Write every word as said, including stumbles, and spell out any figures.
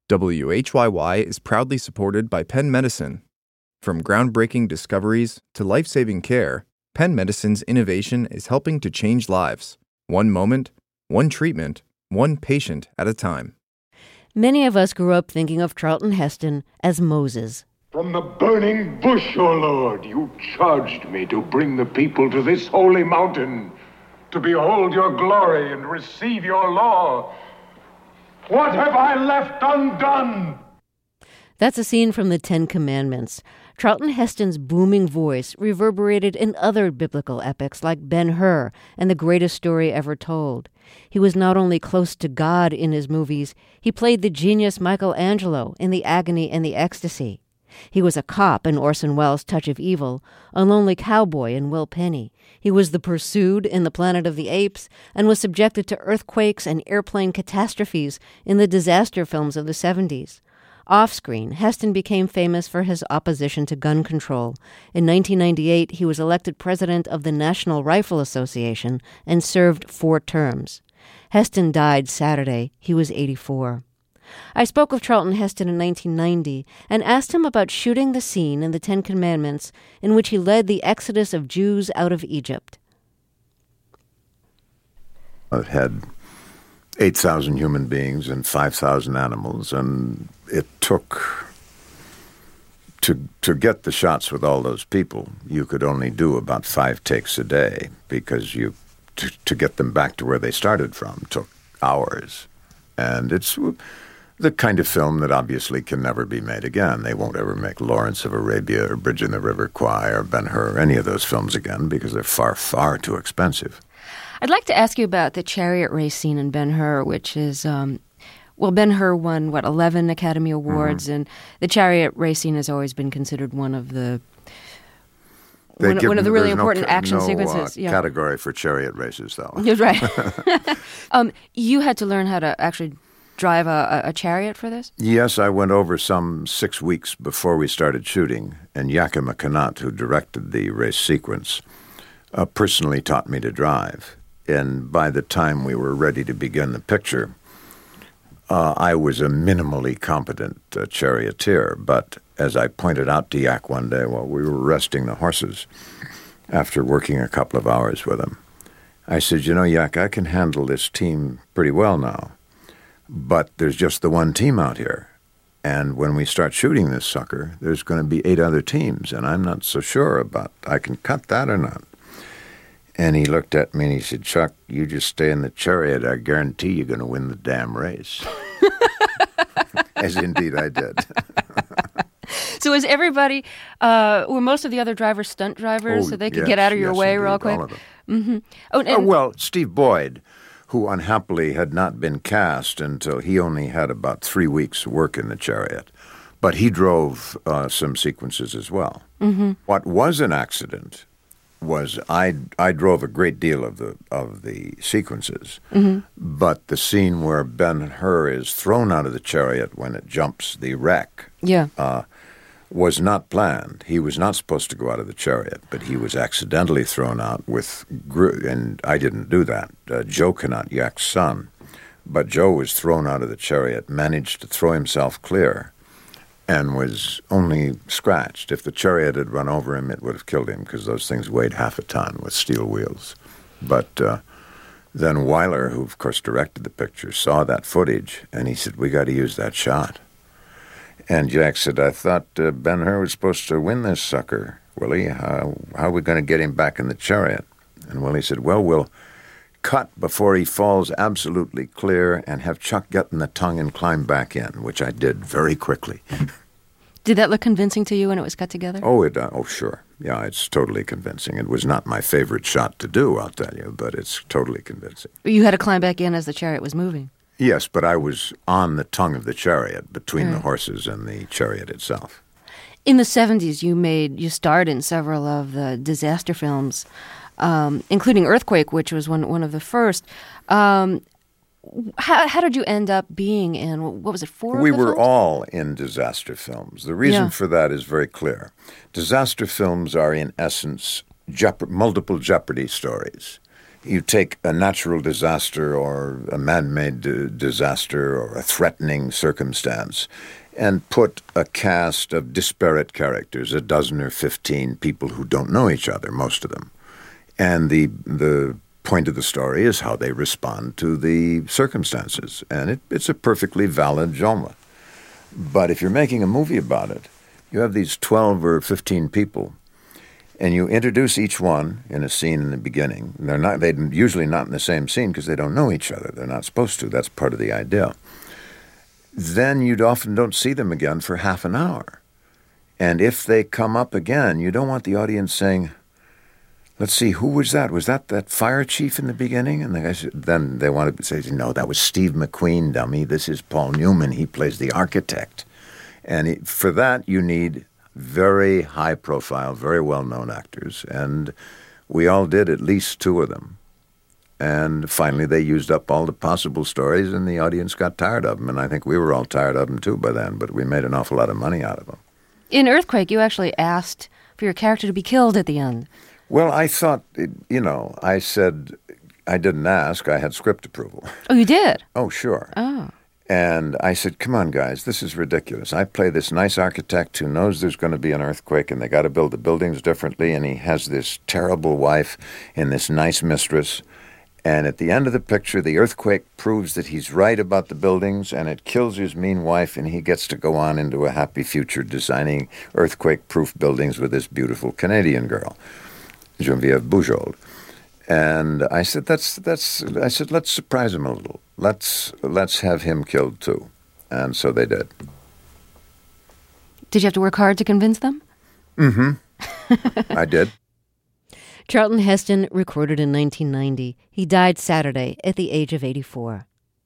W H Y Y is proudly supported by Penn Medicine. From groundbreaking discoveries to life-saving care, Penn Medicine's innovation is helping to change lives, one moment, one treatment, one patient at a time. Many of us grew up thinking of Charlton Heston as Moses. From the burning bush, O Lord, you charged me to bring the people to this holy mountain, to behold your glory and receive your law. What have I left undone? That's a scene from the Ten Commandments. Charlton Heston's booming voice reverberated in other biblical epics like Ben-Hur and The Greatest Story Ever Told. He was not only close to God in his movies, he played the genius Michelangelo in The Agony and the Ecstasy. He was a cop in Orson Welles' Touch of Evil, a lonely cowboy in Will Penny. He was the pursued in The Planet of the Apes and was subjected to earthquakes and airplane catastrophes in the disaster films of the seventies. Off-screen, Heston became famous for his opposition to gun control. In nineteen ninety-eight, he was elected president of the National Rifle Association and served four terms. Heston died Saturday. He was eighty-four. I spoke with Charlton Heston in nineteen ninety and asked him about shooting the scene in the Ten Commandments in which he led the exodus of Jews out of Egypt. It had eight thousand human beings and five thousand animals, and it took, to to get the shots with all those people, you could only do about five takes a day because you to, to get them back to where they started from took hours. And it's the kind of film that obviously can never be made again. They won't ever make Lawrence of Arabia or Bridge in the River Kwai or Ben-Hur, any of those films again, because they're far, far too expensive. I'd like to ask you about the chariot race scene in Ben-Hur, which is, um, well, Ben-Hur won, what, eleven Academy Awards, mm-hmm. and the chariot race scene has always been considered one of the one, give, one of the really important no, action no, sequences. Uh, yeah. category for chariot races, though. You're right. um, you had to learn how to actually drive a, a chariot for this? Yes, I went over some six weeks before we started shooting, and Yakima Kanat, who directed the race sequence, uh, personally taught me to drive. And by the time we were ready to begin the picture, uh, I was a minimally competent uh, charioteer. But as I pointed out to Yak one day while we were resting the horses, after working a couple of hours with him, I said, you know, Yak, I can handle this team pretty well now. But there's just the one team out here. And when we start shooting this sucker, there's going to be eight other teams, and I'm not so sure about I can cut that or not. And he looked at me and he said, Chuck, you just stay in the chariot. I guarantee you're going to win the damn race. As indeed I did. So is everybody, uh, were most of the other drivers stunt drivers oh, so they could yes, get out of your yes, way indeed, real quick? All of them. Mm-hmm. Oh, and, uh, well, Steve Boyd, who unhappily had not been cast until he only had about three weeks' work in the chariot. But he drove uh, some sequences as well. Mm-hmm. What was an accident was I I drove a great deal of the of the sequences, mm-hmm. but the scene where Ben-Hur is thrown out of the chariot when it jumps the wreck yeah. uh, was not planned. He was not supposed to go out of the chariot, but he was accidentally thrown out with, and I didn't do that. Uh, Joe Kanat, Yak's son, but Joe was thrown out of the chariot, managed to throw himself clear, and was only scratched. If the chariot had run over him, it would have killed him because those things weighed half a ton with steel wheels. But uh, then Weiler, who of course directed the picture, saw that footage, and he said, we got to use that shot. And Jack said, I thought uh, Ben-Hur was supposed to win this sucker, Willie. How, how are we going to get him back in the chariot? And Willie said, well, we'll cut before he falls absolutely clear and have Chuck get in the tongue and climb back in, which I did very quickly. Did that look convincing to you when it was cut together? Oh, it, uh, oh, sure. Yeah, it's totally convincing. It was not my favorite shot to do, I'll tell you, but it's totally convincing. You had to climb back in as the chariot was moving. Yes, but I was on the tongue of the chariot, between right. the horses and the chariot itself. In the seventies, you made you starred in several of the disaster films, um, including Earthquake, which was one one of the first. Um, how, how did you end up being in, what was it, four We of the were films? all in disaster films. The reason Yeah. for that is very clear. Disaster films are, in essence, jeop- multiple jeopardy stories. You take a natural disaster or a man-made d- disaster or a threatening circumstance and put a cast of disparate characters, a dozen or fifteen people who don't know each other, most of them. And the the point of the story is how they respond to the circumstances. And it, it's a perfectly valid genre. But if you're making a movie about it, you have these twelve or fifteen people, and you introduce each one in a scene in the beginning. They're not, they're usually not in the same scene because they don't know each other. They're not supposed to. That's part of the idea. Then you often don't see them again for half an hour. And if they come up again, you don't want the audience saying, let's see, who was that? Was that that fire chief in the beginning? And the guy said, then they want to say, no, that was Steve McQueen, dummy. This is Paul Newman. He plays the architect. And he, for that, you need very high-profile, very well-known actors. And we all did at least two of them. And finally, they used up all the possible stories, and the audience got tired of them. And I think we were all tired of them, too, by then. But we made an awful lot of money out of them. In Earthquake, you actually asked for your character to be killed at the end. Well, I thought, you know, I said, I didn't ask. I had script approval. Oh, you did? Oh, sure. Oh. And I said, come on, guys, this is ridiculous. I play this nice architect who knows there's going to be an earthquake and they got to build the buildings differently, and he has this terrible wife and this nice mistress. And at the end of the picture, the earthquake proves that he's right about the buildings, and it kills his mean wife, and he gets to go on into a happy future designing earthquake-proof buildings with this beautiful Canadian girl, Geneviève Bujold. And I said, that's, that's, I said, let's surprise him a little. Let's, let's have him killed too. And so they did. Did you have to work hard to convince them? Mm-hmm. I did. Charlton Heston recorded in nineteen ninety. He died Saturday at the age of eighty-four.